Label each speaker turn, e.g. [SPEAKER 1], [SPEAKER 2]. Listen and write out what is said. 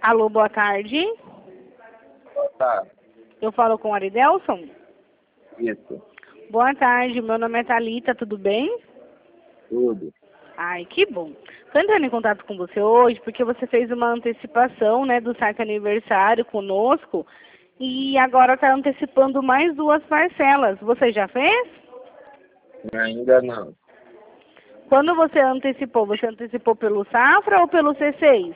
[SPEAKER 1] Alô, boa tarde.
[SPEAKER 2] Tá,
[SPEAKER 1] Eu falo com o Aridelson.
[SPEAKER 2] isso,
[SPEAKER 1] Boa tarde, meu nome é Thalita, tudo bem?
[SPEAKER 2] tudo.
[SPEAKER 1] Ai, que bom. Estou entrando em contato com você hoje porque você fez uma antecipação, né, do saque aniversário conosco e agora está antecipando mais 2 parcelas. Você já fez?
[SPEAKER 2] Ainda não.
[SPEAKER 1] Quando você antecipou pelo Safra ou pelo C6?